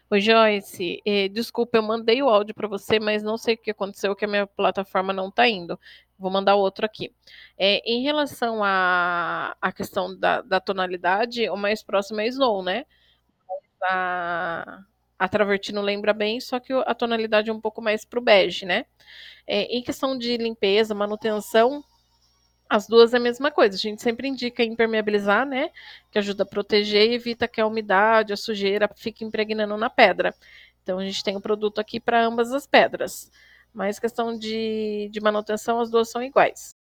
Oi, Joyce, desculpa, eu mandei o áudio para você, mas não sei o que aconteceu, que a minha plataforma não está indo. Vou mandar outro aqui. Em relação à questão da tonalidade, o mais próximo é Snow, né? A, a Travertino lembra bem, só que a tonalidade é um pouco mais pro bege, né? Em questão de limpeza, manutenção, as duas é a mesma coisa. A gente sempre indica impermeabilizar, né? Que ajuda a proteger e evita que a umidade, a sujeira fique impregnando na pedra. Então a gente tem o produto aqui para ambas as pedras. Mas questão de manutenção, as duas são iguais.